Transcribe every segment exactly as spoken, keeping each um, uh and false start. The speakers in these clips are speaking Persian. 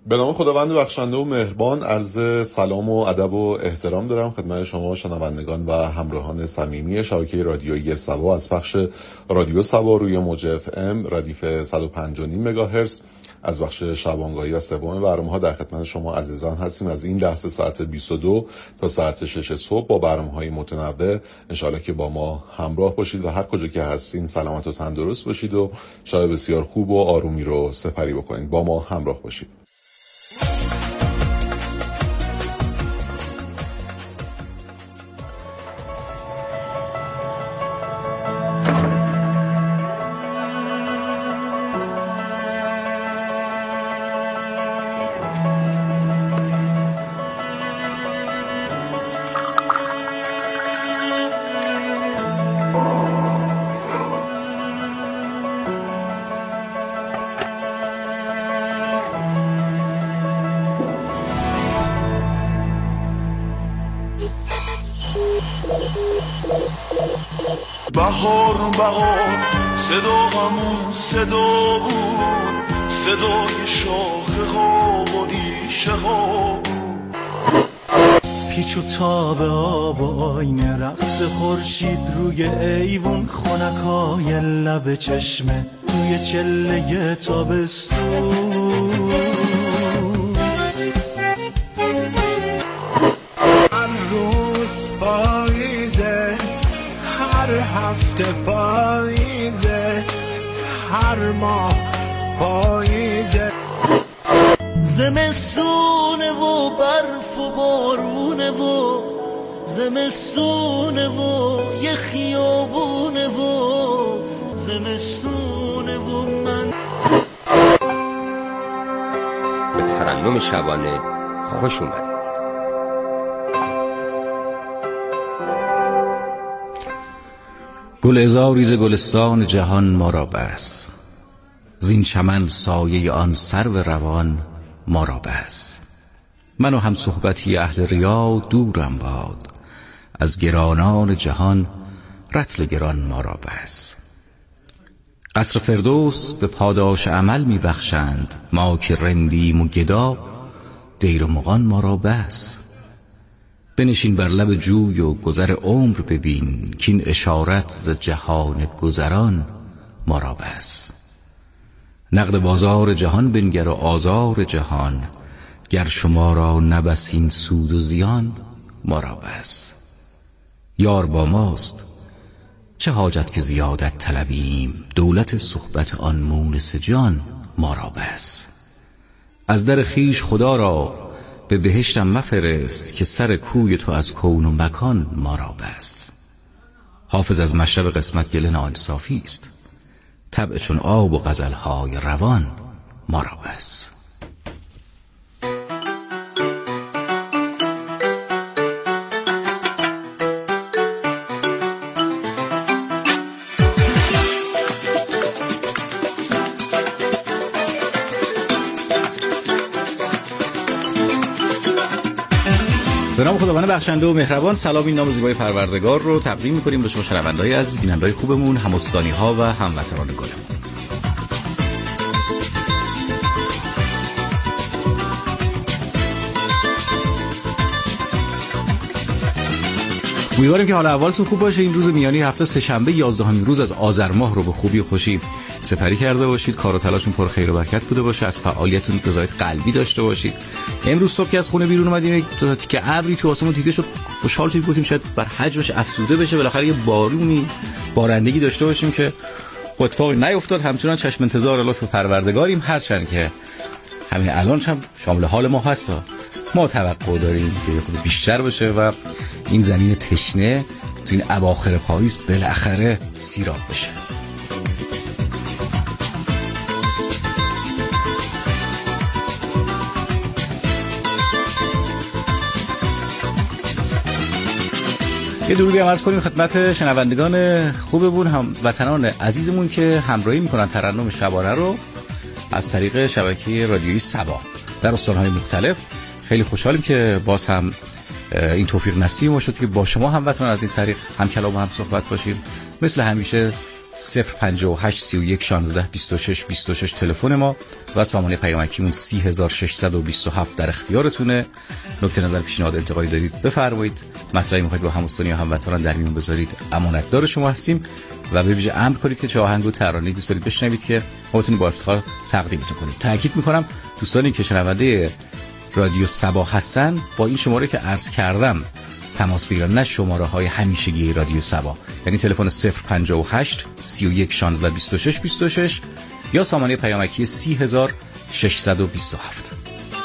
به نام خداوند بخشنده و مهربان، عرض سلام و ادب و احترام دارم خدمت شما شنوندگان و همراهان صمیمی شبکه رادیویی سبا از پخش رادیو سبا روی موج اف ام ردیف صد و پنج و نیم مگاهرتز از بخش شبانگاهی و سوم برنامه‌ها در خدمت شما عزیزان هستیم. از این لحظه ساعت بیست و دو تا ساعت شش صبح با برنامه‌های متنوع انشالله که با ما همراه باشید و هر کجا که هستین سلامت و تندرست باشید و شب بسیار خوب و آرومی رو سپری بکنید. با ما همراه باشید. بهار بهار صدا همون صدا بود، صدای شاخه ها و ریشه ها بود. پیچ و تاب آب و آینه رقص خورشید روی ایوون، خنکای لب چشمه توی چله تابستون. هر روز پاییزه، هر هفته پاییزه، هر ماه پاییزه. زمستونه و برف و بارونه و زمستونه و یه خیابونه و زمستونه و من. به ترنم شبانه خوش اومدید. گل عذاری ز گلستان جهان ما را بس، زین چمن سایه آن سرو روان ما را بس. من و هم صحبتی اهل ریا دورم باد، از گرانان جهان رطل گران ما را بس. قصر فردوس به پاداش عمل می بخشند، ما که رندیم و گدا دیر و مغان ما را بس. بنشین بر لب جوی و گذر عمر ببین، کین اشارت ز جهان گذران ما را بس. نقد بازار جهان بنگر و آزار جهان، گر شما را نبسین سود و زیان ما را بس. یار با ماست چه حاجت که زیادت طلبیم، دولت صحبت آن مونس جان ما را بس. از در خویش خدا را به بهشتم مفرست، که سر کوی تو از کون و مکان ما را بس. حافظ از مشرب قسمت گله ناانصافی است، طبع چون آب و غزلهای روان ما را بس. به نام خداوند بخشنده و مهربان، سلام این نام زیبای پروردگار رو تقدیم می‌کنیم به شما شنونده‌های عزیز، بیننده‌های خوبمون، هم‌استانی‌ها و هموطنان گلمون. امیدواریم که حال احوالتون خوب باشه. این روز میانی هفته سه‌شنبه یازدهمین روز از آذر ماه رو به خوبی و خوشی سپری کرده باشید. کار و تلاشتون پر خیر و برکت بوده باشه. از فعالیتتون رضایت قلبی داشته باشید. امروز صبح که از خونه بیرون اومدیم که ابری تو آسمون دیده شد، خوشحال شدیم، گفتیم شاید بر حجمش افزوده بشه، بالاخره یه بارونی بارندگی داشته باشیم که اتفاقی نیفتاد. همچنان چشم انتظار لطف پروردگاریم، هرچند که همین الان هم شامل حال ما هست. ما توقع داریم که خود بیشتر بشه و این زمین تشنه تو این اواخر پاییز بالاخره سیراب بشه. یه درودی هم عرض کنیم خدمت شنوندگان خوبمون، هم وطنان عزیزمون که همراهی میکنن ترنم شبانه رو از طریق شبکه رادیویی سبا در استان‌های مختلف. خیلی خوشحالیم که باز هم این توفیق نصیب ما شد که با شما هم وطنان از این طریق هم کلام و هم صحبت باشیم. مثل همیشه صفر پنجاه و هشت سی و یک شانزده بیست و شش بیست و شش تلفن ما و سامانه پیامکیمون سی هزار و ششصد و بیست و هفت در اختیارتونه. نکته نظر، پیشنهاد، انتقادی دارید بفرمایید. مطلبی میخواید با هموطنی یا هموطنان در میون بذارید، امانتدار شما هستیم و به ویژه امر کنید که چه آهنگ و ترانه‌ای دوست دارید بشنوید که ما بتونیم با افتخار تقدیمتون کنیم. تاکید میکنم دوستانی که شنونده رادیو صبا هستن با این شماره که عرض کردم تماس بگیرن، نه شماره های همیشگی رادیو صبا، یعنی تلفن صفر پنجاه و هشت سی و یک شانزده بیست و شش بیست و شش یا سامانه پیامکی سی هزار و ششصد و بیست و هفت.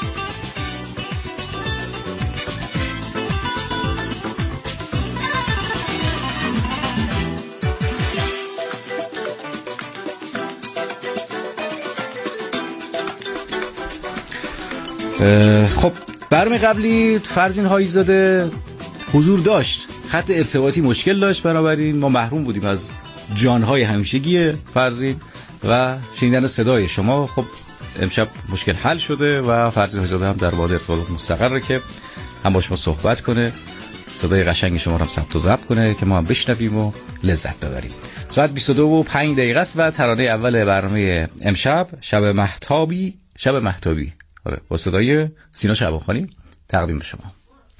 خب برنامه قبلی فرزین هاییزاده حضور داشت، خط ارتباطی مشکل داشت، بنابراین ما محروم بودیم از جانهای همیشگی فرزین و شنیدن صدای شما. خب امشب مشکل حل شده و فرزین هاییزاده هم در واحد ارتباطات مستقره که هم با شما صحبت کنه، صدای قشنگ شما رو هم ثبت و ضبط کنه که ما هم بشنویم و لذت ببریم. ساعت بیست و دو و پنج دقیقه است و ترانه اول برنامه امشب شب مهتابی شب مهتابی آره با صدای سینا شعبانخانی تقدیم به شما.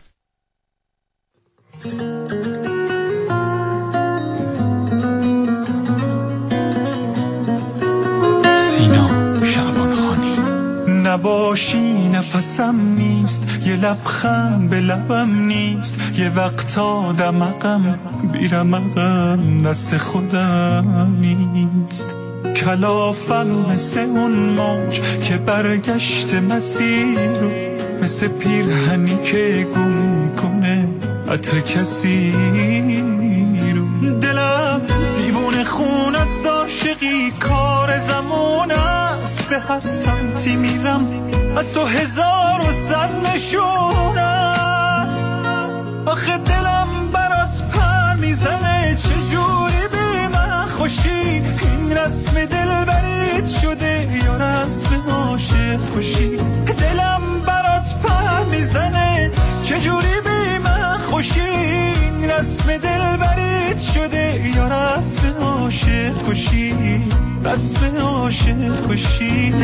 سینا شعبانخانی. نباشی نفسم نیست، یه لبخند به لبم نیست، یه وقتا دمقم بیرمقم دست خودم نیست. کلافم مثل اون موج که برگشت مسیر رو، مثل پیرهنی که گم میکنه عطر کسی رو. دلم دیوونه خون است، عاشقی کار زمان است، به هر سمتی میرم از تو هزار و صد نشون است. آخه دلم برات پر میزنه، چجوری بی من خوشی، این رسم دل برید شده یا رسم عاشق کشی. دلم برات پر میزنه، چجوری بی من خوشی، این رسم دل برید شده یا رسم عاشق کشی، رسم عاشق کشی.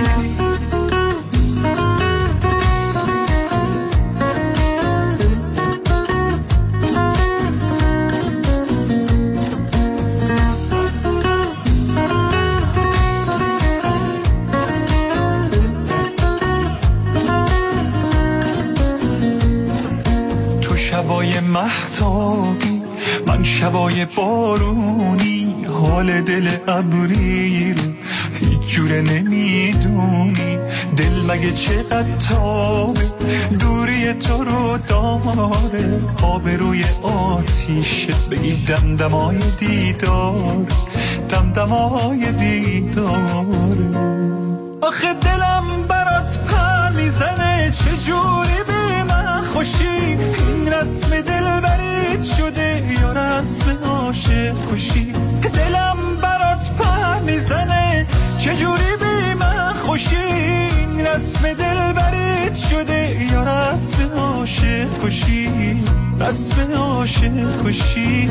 شبای مهتابی، من شبای بارونی، حال دل ابری رو هیچ جوره نمیدونی. دل مگه چقدر تابه، دوری تو رو داره، آب روی آتیشه، بگی دمدمای دیدار، دمدمای دیدار. آخه دلم برات پر میزنه، چجوری بی من خوشی، این رسم دل برید شده یا رسم عاشق کشی. دلم برات پر میزنه، چجوری بی من خوشی، این رسم دل برید شده یا رسم عاشق کشی، رسم عاشق کشی.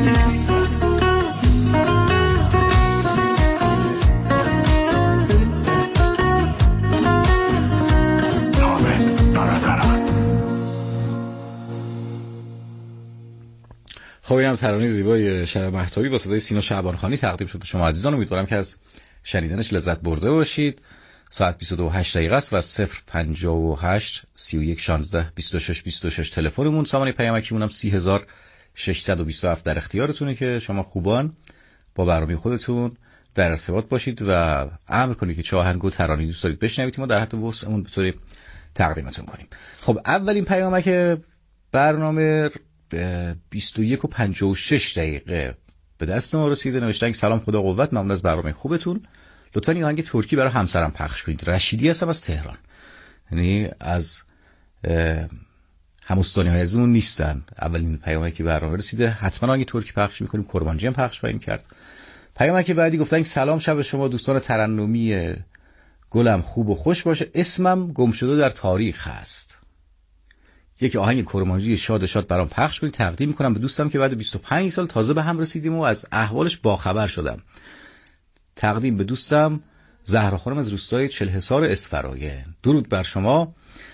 خب اینم ترانه زیبای شب مهتابی با صدای سینا شعبانخانی تقدیم شد به شما عزیزان. امیدوارم که از شنیدنش لذت برده باشید. ساعت بیست و دو و هشت دقیقه است و صفر پنجاه و هشت سی و یک شانزده بیست و شش بیست و شش تلفنمون. سامانه پیامکیمون هم سی هزار و ششصد و بیست و هفت در اختیارتونه که شما خوبان با برنامه خودتون در ارتباط باشید و امر کنید که چه آهنگ و ترانه‌ای دوست دارید بشنوید، ما در حد وسعمون به طوری تقدیمتون کنیم. خب اولین پیامک برنامه بیست و یک و پنجاه و شش دقیقه به دست ما رسیده. نوشتن سلام، خدا قوت، ممنون از برنامه خوبتون. لطفاً این آهنگ ترکی برای همسرم پخش کنید. رشیدی هستم از تهران، یعنی از هموستانی های ازمون نیستن. اولین پیامکی که برنامه رسیده حتما آهنگ ترکی پخش میکنیم، کرمانجی هم پخش خواهیم کرد. پیامک بعدی گفتن سلام شب شما دوستان ترنمی گلم خوب و خوش باشه، اسمم گم شده در تاریخ هست. یک آهنگ کرمانجی شاد شاد برام پخش کنید، تقدیم میکنم به دوستم که بعد بیست و پنج سال تازه به هم رسیدیم و از احوالش باخبر شدم. تقدیم به دوستم زهرا خانم از روستای چلحصار اسفراین. درود بر شما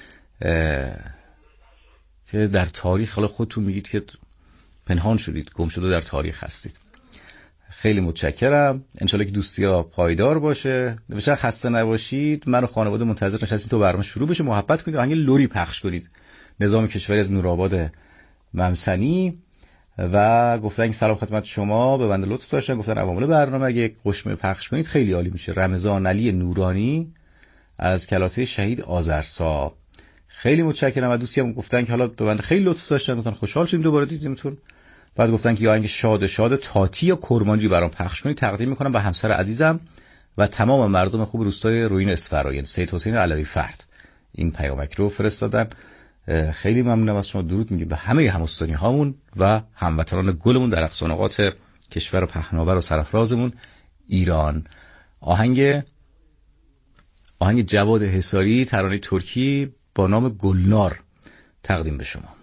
که در تاریخ، حالا خودتون میگید که پنهان شدید، گم شده در تاریخ هستید. خیلی متشکرم. انشالله که دوستی ها پایدار باشه. بسیار خسته نباشید. من و خانواده منتظر نشستیم تو برنامه شروع بشه. محبت کنید، آهنگ لوری پخش کنید. نظام کشوری از نورآباد ممسنی. و گفتن که سلام خدمت شما، به بنده لطف داشتن، گفتن عوامل برنامه اگه یک قشمه پخش کنید خیلی عالی میشه. رمضان علی نورانی از کلاته شهید آذرسا. خیلی متشکرم. و دوستی هم گفتن که حالا به بنده خیلی لطف داشتن، گفتن خوشحال شدیم دوباره دیدیمتون. بعد گفتن که یا آهنگ شاد شاد تاتی یا کرمانجی برام پخش کنید، تقدیم میکنم به همسر عزیزم و تمام مردم خوب روستای روین اسفراین. سید حسین علوی فرد این پیامک رو فرستادن. خیلی ممنونم از شما. درود میگیم به همه همستانی هامون و هموطنان گلمون در اقصا نقاط کشور پهناور و سرفرازمون ایران. آهنگ آهنگ جواد حصاری، ترانه ترکی با نام گلنار تقدیم به شما.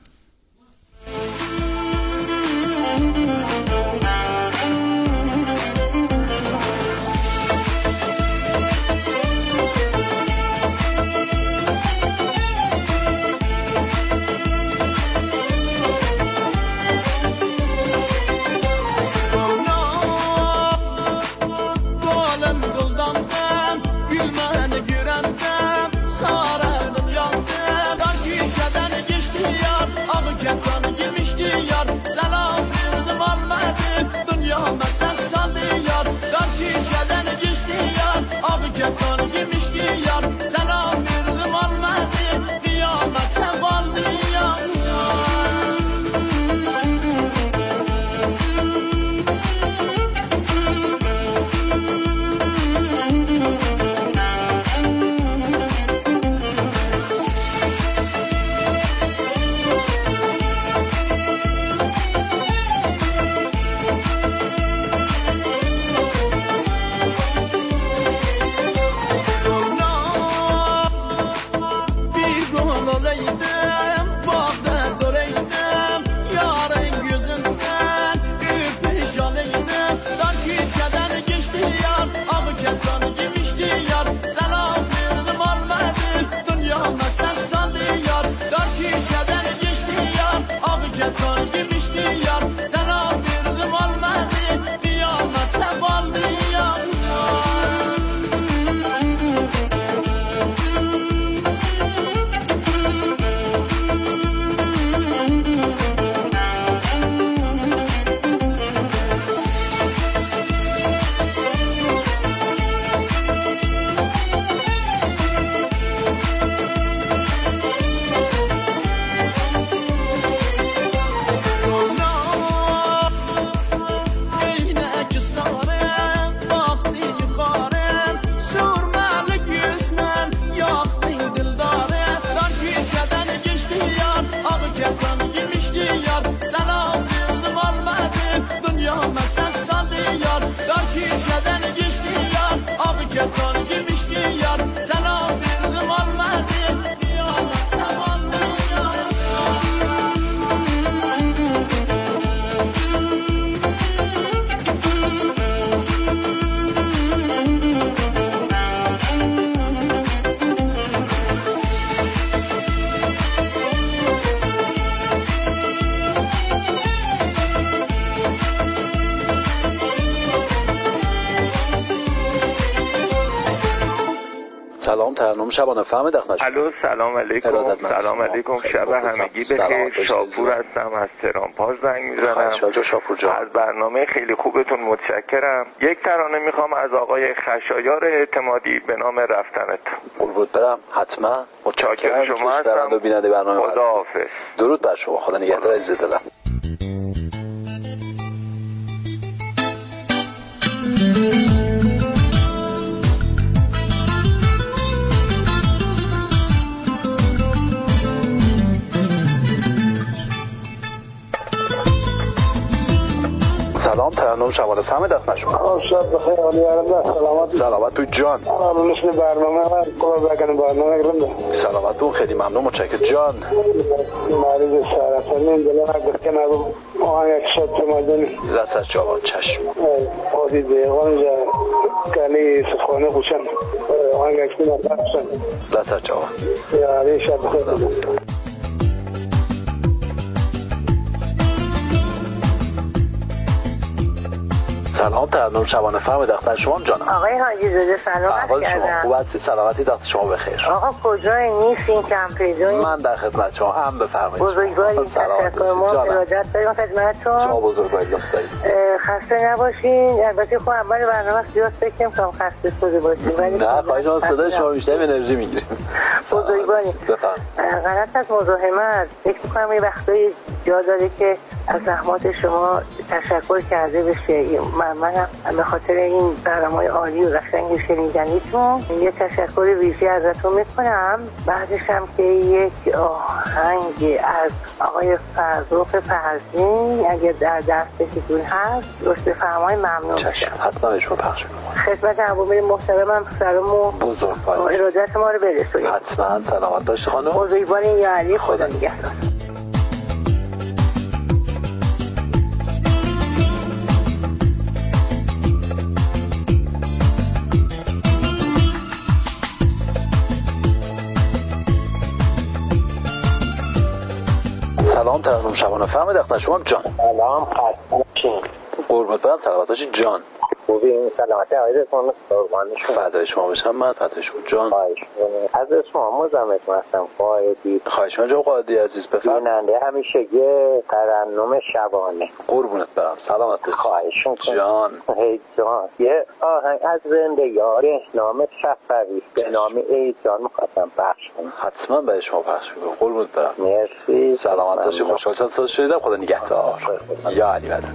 سلام ترنم شبانه فهم دخمش. الو سلام علیکم. سلام علیکم. شب همگی بخیر. شاپور هستم از تهران پاس زنگ میزنم. شاپور جان. از برنامه خیلی خوبتون متشکرم. یک ترانه میخوام از آقای خشایار اعتمادی به نام رفتنت. قربونت برم. حتما. متشکرم. شما هستم. بیننده برنامه. خداحافظ. درود بر شما. خدا نگهدار عزیز دلم. سلام ترنم شبانه سهم دست نشون. شب بخیر علی عرض سلامت سلامت تو جان. آره نشون برنامه کار بکنم برنامه گرم. سلامت تو خیلی ممنون متشکرم جان. مریض سرطان دلم گفت که نگو آهنگ یک شب مادنی. دست از جوان چشم. خودی دیوان جا کلی صفحانه خوشم آنگ اکنی نرده خوشم دستر چاوا یعنی شب بخیر. سلام ترنم شبانه فهم دختر شما جانم. آقای حاجی زاده سلام احوال شما خوب هستی؟ سلامتی دست شما بخیر. آقا کجای نیستین کم پیدایین؟ من در خدمت شما هم بفرمایید. بزرگواری تشکر ما ارادت داریم خدمتتون. شما بزرگواری لطف دارید. خسته نباشین. البته خب اول برنامه زیاد فکر نمی‌کنم خسته شده باشین ولی نه خواهش می‌کنم صدای شما بیشتر انرژی میگیریم. بزرگواری بفرمایید. غلط از مزاحمت فکر می‌کنم یه وقتایی جا داره که از زحمات شما تشکر کرده بشه. منم به خاطر این برنامه‌های عالی و قشنگ شنیدنیتون یه تشکر ویژه ازتون میکنم. بعدش هم که یک آهنگ از آقای فرزوق فرزین اگه در دستتون هست لطف بفرمایید ممنون میشم. حتما بهشون پخش میکنم. خدمت عوامل محترمم سلام و ارادت ما رو برسونید. حتما سلامت باشید خانم. بزرگوارین یا علی خدا نگهدار. سلام ترنم شبانه فهم دختر شما جان. سلام خسته نباشین. قربونت برم سلامت باشید جان. خوبین سلامتی آقایتون قربانشون فدای شما بشم من فدای شما جان. خواهش از شما مزاحمتون هستم قائدی. خواهش می‌کنم جناب قائدی عزیز بفرمایید. بیننده همیشگی ترنم شبانه. قربونت برم سلامت باشید. خواهش می‌کنم جان. ای جان یه آهنگ از زنده یار نام شفری به نام ای جان می‌خواستم پخش کنم. حتما به شما پخش می‌کنم. قربونت برم. مرسی. سلامت باشید. خوشحال شدم. خدا نگهدار. یا علی بدر.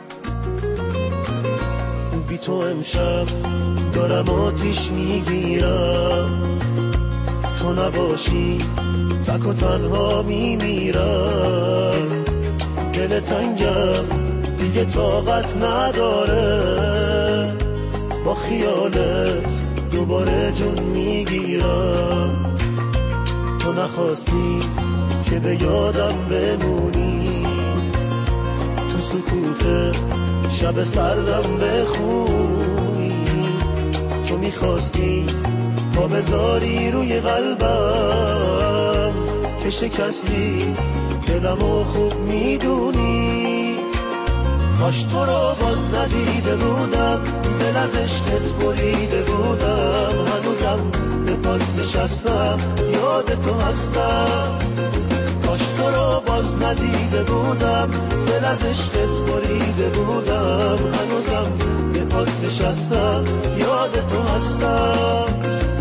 بی تو امشب دارم آتیش میگیرم، تو نباشی تک و تنها میمیرم، دل تنگم دیگه طاقت نداره، با خیالت دوباره جون میگیرم، تو نخواستی که به یادم بمونی، تو سکوت شب سردم بخونی، تو میخواستی پا بذاری روی قلبم که شکستی دلمو خوب میدونی، کاش تو رو باز ندیده بودم، دل از عشقت بریده بودم، هنوزم به پات نشستم یاد تو هستم، کاش تو رو باز ندیده بودم، دل از عشقت بریده بودم، هنوزم به پات نشستم یاد تو هستم.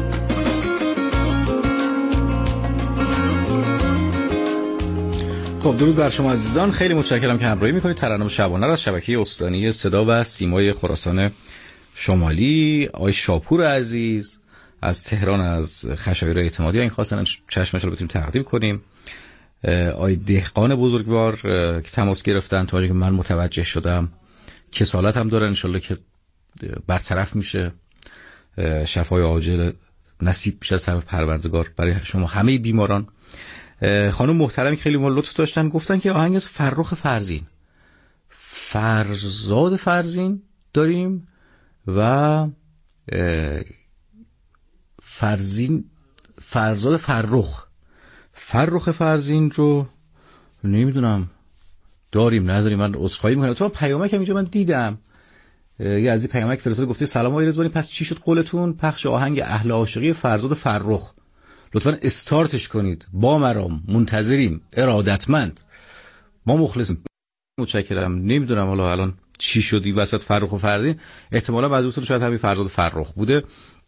خب درود بر شما عزیزان، خیلی متشکرم که همراهی میکنید. ترنم شبانه از شبکه استانی صدا و سیمای خراسان شمالی. آقای شاپور عزیز از تهران از خشایار اعتمادی این خواستن چشمش رو بتونیم تقدیم کنیم. آقای دهقان بزرگوار که تماس گرفتن تا که من متوجه شدم کسالت هم دارن، انشالله که برطرف میشه، شفای عاجل نصیب میشه از طرف پروردگار برای شما همه بیماران. خانم محترمی که خیلی ما لطف داشتن گفتن که آهنگ از فرخ فرزین فرزاد فرزین داریم و فرزین فرزاد فرخ فرخ فرزین رو نمیدونم داریم نداریم، من عذرخواهی میکنم. تو پیامک هم اینجا من دیدم یه از این پیامک فرستاد گفته سلام آقای رضوانی، پس چی شد قولتون؟ پخش آهنگ اهل عاشقی فرزاد فرخ لطفاً استارتش کنید، با مرام منتظریم، ارادتمند، ما مخلصیم. متشکرم. نمیدونم حالا الان چی شدی وسط فرخ و فرزین، احتمالاً بعضیتون شاید همین فرزاد فرخ بوده.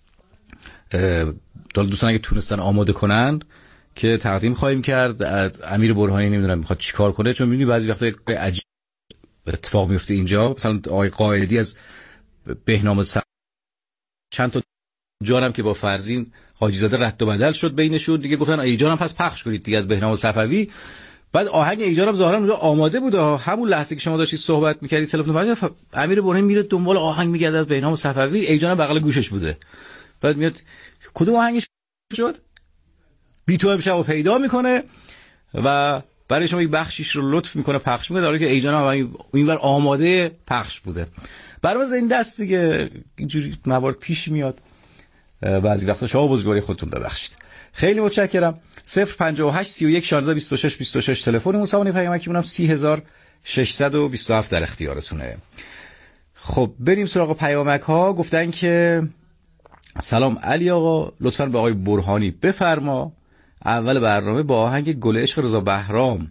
دوستان اگه تونستن آماده کنن که تقدیم خواهیم کرد. امیر برهانی نمیدونم میخواد چیکار کنه، چون میبینی بعضی وقتا عجیب اتفاق میفته اینجا. مثلا آقای قائدی از بهنام سر چند تا جانم که با فرزین حاجی زاده رد و بدل شد بینشون، دیگه گفتن ای جانم پس پخش کنید دیگه از بهنام صفوی. بعد آهنگ ای جانم ظاهرا اونجا آماده بود، همون لحظه که شما داشتید صحبت میکردید تلفن بعد ف... امیر برهانی میره دنبال آهنگ میگرده از بهنام صفوی، ای جانم بغل گوشش بوده. بعد میاد کدوم آهنگش شد؟ بی تو امشبو پیدا میکنه و برای شما یک بخشیش رو لطف میکنه پخش میکنه، در حالی که ای جانم اینور آماده پخش بوده. برنامه این دست دیگه اینجوری موارد پیش میاد، بعضی وقتا شما بزرگواری خودتون ببخشید. خیلی متشکرم. صفر پنجاه و هشت سی و یک شانزده بیست و شش بیست و شش تلفن موسوانه پیامکی مونم سی هزار و ششصد و بیست و هفت در اختیارتونه. خب بریم سراغ پیامک ها. گفتن که سلام علی آقا، لطفاً به آقای برهانی بفرما اول برنامه با آهنگ گل عشق رضا بهرام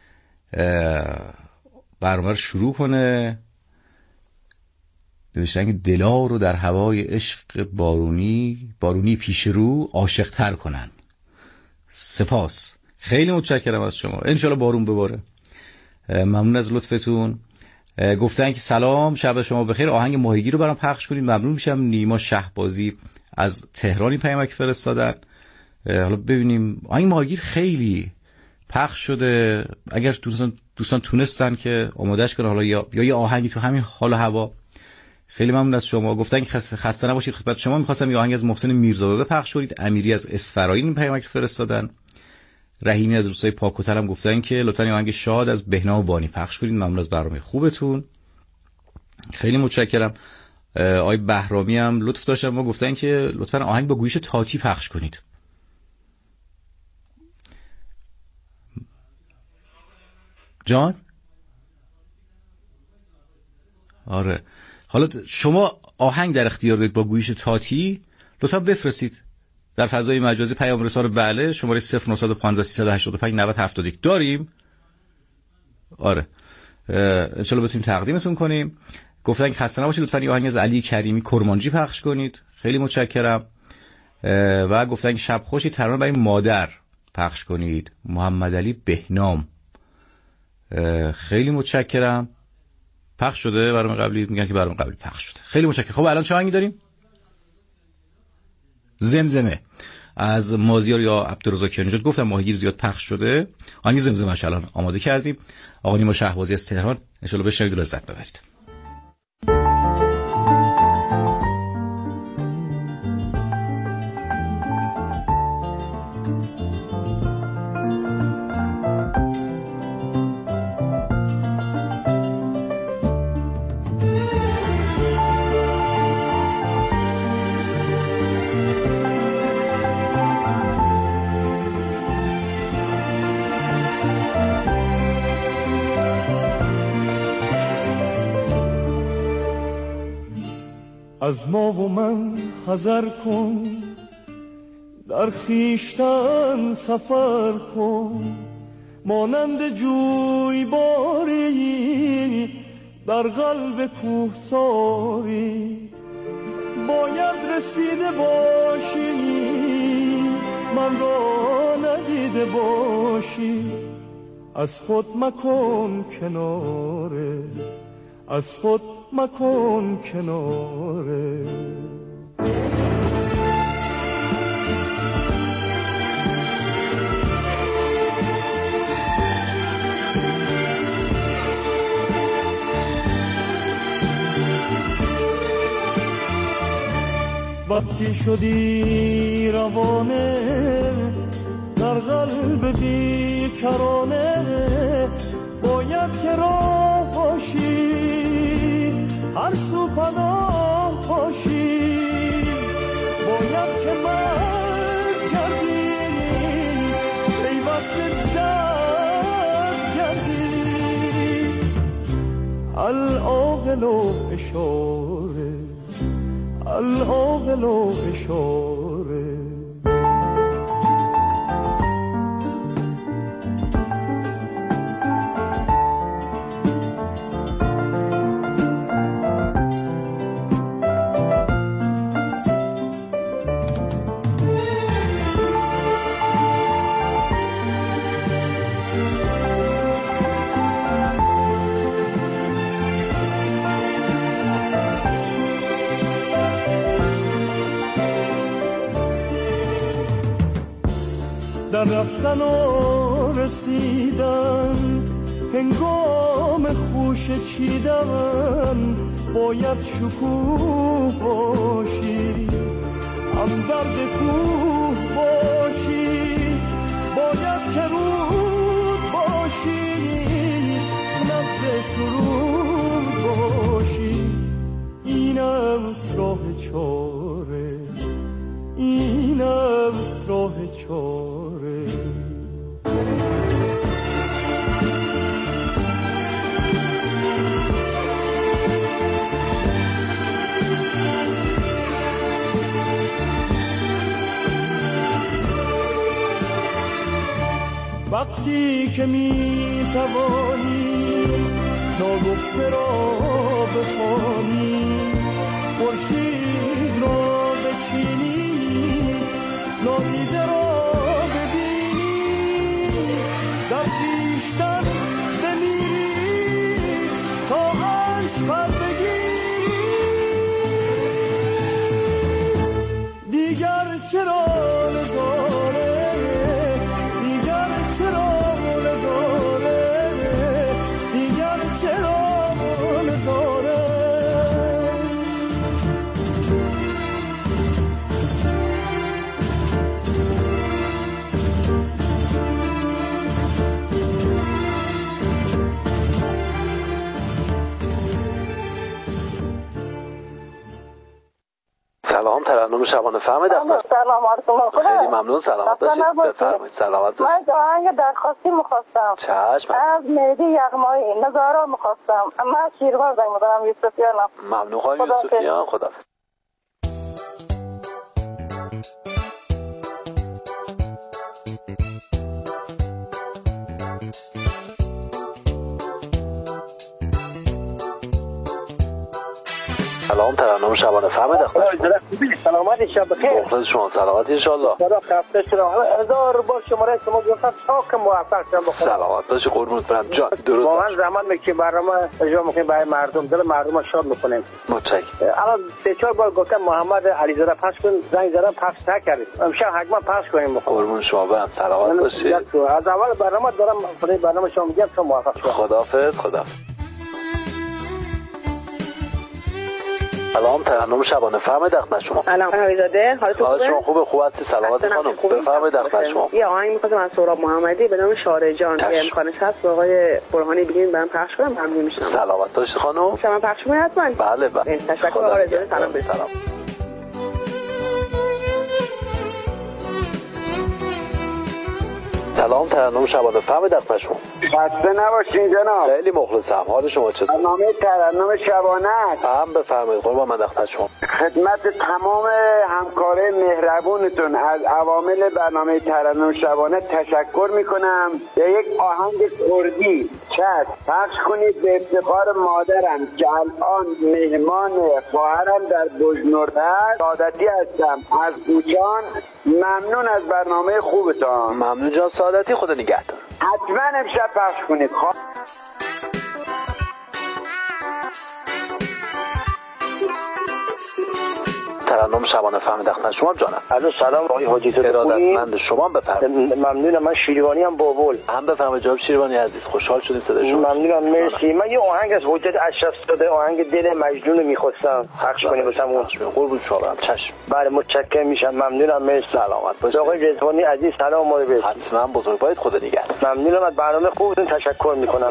برنامه رو شروع کنه. نوشتن که دلا رو در هوای عشق بارونی بارونی پیش رو عاشق تر کنن. سپاس، خیلی متشکرم از شما، انشالله بارون بباره. ممنون از لطفتون. گفتن که سلام، شب شما بخیر، آهنگ ماهیگیر رو برام پخش کنید ممنون میشم. نیما شهبازی از تهرانی پیامک فرستادن. حالا ببینیم، آهنگ ماهیگیر خیلی پخش شده، اگر دوستان دوستان تونستن که آمادهش کنن، حالا یا یا یه آهنگی تو همین حال و هوا. خیلی ممنون از شما. گفتن که خسته نباشید. خدمت شما می‌خواستم یه آهنگ از محسن میرزاده پخش کنید. امیری از اسفرایی پیامک فرستادن. رحیمی از روستای پاکوتل هم گفتن که لطفاً یه آهنگ شاد از بهنام بانی پخش کنید. ممنون از برنامه خوبتون، خیلی متشکرم. آقای بهرامی هم لطف داشتن ما گفتن که لطفاً آهنگ با گویش تاتی پخش کنید. جان؟ آره، حالا شما آهنگ در اختیار دارید با گویش تاتی، لطفاً بفرستید در فضای مجازی پیام رسان بله شماره صفر نه یک پنج سه هشت پنج نه هفت یک داریم. آره انشالله بتونیم تقدیمتون کنیم. گفتن که خسته نباشید، لطفاً یه آهنگ از علی کریمی کرمانجی پخش کنید. خیلی متشکرم. و گفتن که شب خوشی ترانه برای مادر پخش کنید. محمد علی بهنام. خیلی متشکرم. پخش شده برنامه قبلی؟ میگن که برنامه قبلی پخش شده. خیلی متشکرم. خب الان چه آهنگی داریم؟ زمزمه از مازیار یا عبدالرزاق نژاد. گفتم ماهیگیر زیاد پخش شده، آهنگ زمزمه اش الان آماده کردیم. آقا نیما شهبازی از تهران، ان شاء الله بشنوید و لذت ببرید. از ما و من حذر کن، در خیشتن سفر کن، مانند جوی باری در قلب کوهساری. باید رسیده باشی من را ندیده باشی، از خود مکن کناره، از خود مکن کناره. وقتی شدی روانه در قلب بیکرانه، باید که راه باشی هر سو پناه باشی. باید که مرد کردی پیوست درد گردی. العاقل و اشاره، العاقل و اشاره. در رفتن و رسیدن هنگام خوش چیدن، باید شکوه باشی هم درد کوه باشی. باید که رود باشی نبض سرود باشی. وقتی که می توانی ناگفته را بخوانی، خورشید را بچینی، نادیده را ببینی، در پیشتن بمیری تا عشق پر بگیری. دیگر چرا نزاره، دیگر چرا نزاره، دیگر چرا نزاره. سلام، ترنم شبانه فهم دفتر. سلام علیکم. خیلی ممنون، سلامت باشید. بفرمایید. سلامت باشید. من آهنگ درخواستی می‌خواستم. چشم. از مهدی یغمایی نظاره می‌خواستم. من شیروان زنگ می‌زنم، یوسفیانم. ممنون خانم یوسفیان. خدا سلام، ترنم شبانه فهم دفتر. سلامت شب بخیر. مخلص شما، سلامت ان شاء الله. خدا خفته شما. هزار بار شماره شما گفتم تا که موفق شم بخدا. سلامت باشی قربونت برم جان. درست. واقعا زمان میگه برنامه اجرا میکنیم برای مردم، دل مردم شاد میکنیم. متشکرم. الان سه چهار بار گفتم محمد علیزاده پخش کن، زنگ زدم پخش نکردید. امشب حتما پخش کنیم. قربون شما برم، سلامت باشی. از اول برنامه دارم خدای برنامه شما میگم تا موفق شم. خداحافظ. خدا. سلام، ترنم شبانه فهم دفتر شما. سلام علیزاده، حالتون خوبه؟ حالتون خوبه؟ خوب هستی؟ سلامت خانم. بفرمایید دفتر شما. یه آهنگ می‌خواستم از سهراب محمدی به نام شارع جان که امکانش هست با آقای برهانی بگین برام پخش کنم، ممنون میشم. سلامت باشید خانم. شما پخش کنید حتما. بله بله. تشکر آقای علیزاده. سلام به سلام. سلام، ترنم شبانه فهم دفتر شما. خسته نباشین جناب. خیلی مخلصم. حال شما چطور؟ برنامه ترنم شبانه هم بفرمایید قربان من دفتر شما. خدمت تمام همکارای مهربونتون از عوامل برنامه ترنم شبانه تشکر میکنم. به یک آهنگ کردی چشم پخش کنید به افتخار مادرم که الان مهمان خواهرم در بجنورد هست. سعادتی هستم از کوچان. ممنون از برنامه خوبتان. ممنون جان سعادتی، خدا نگهدار. حتما امشب پخش کنید. خوا... ترنم شبانه فهم دفتر شما جانم. الو سلام آقای حاجی تو ارادتمند شما. بفرمایید. ممنونم. من شیروانی ام بابل. هم بفرمایید جناب شیروانی عزیز، خوشحال شدیم صدای شما. ممنونم، مرسی. من یه آهنگ از حجت اشرف‌زاده، آهنگ دل مجنون می‌خواستم پخش کنیم واسمون. قربون شما برم. چشم. بله متشکرم میشم. ممنونم، مرسی. سلامت باشید. آقای رضوانی عزیز سلام ما رو برسید. حتما بزرگوارید، خدا نگهدار. ممنونم از برنامه خوبتون، تشکر میکنم.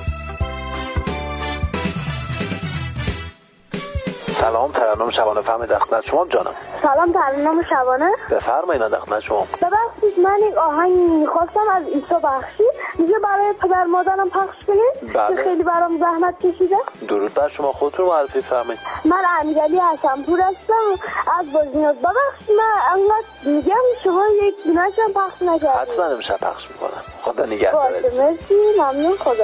سلام، ترنم شبانه فهم دفتر شما جانم. سلام، ترنم شبانه. بفرمایید دفتر شما. ببخشید من یک آهنگ میخواستم از عیسی بخشی، میگه برای پدر مادرم پخش کنید. بله. که خیلی برام زحمت کشیده. درود بر شما. خودتون معرفی فرمایید. من امیرعلی حسنپور هستم از بازنیاز. ببخشید من انقدر میگم شما یک دونه‌شم پخش نکردید. حتما امشب پخش میکنم. خدا نگهدار. باشه مرسی، ممنون. خدا.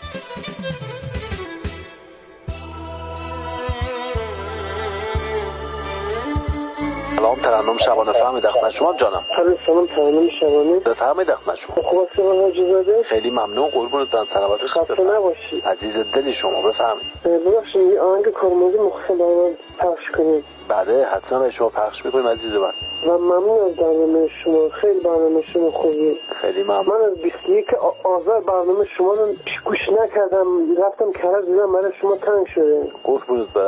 سلام، ترنم شبانه فهم دفتر شما جانم. سلام، ترنم شبانه. بفرمایید دفتر شما. خوب هستید حاجی زاده؟ خیلی ممنون قربونت برم. سلامت باشید. خسته نباشید. عزیز دلی شما. بفرمایید. ببخشید یه آهنگ کارموزی مخصوص برای پخش کنید. بله حتما به شما پخش میکنیم عزیز من. و ممنون از برنامه شما. خیلی برنامه شما خوبیه. خیلی ممنون. من از بیست و یک آذر برنامه شما رو گوش نکردم، رفتم کرج دیدم برای شما تنگ شده. قربونت برم.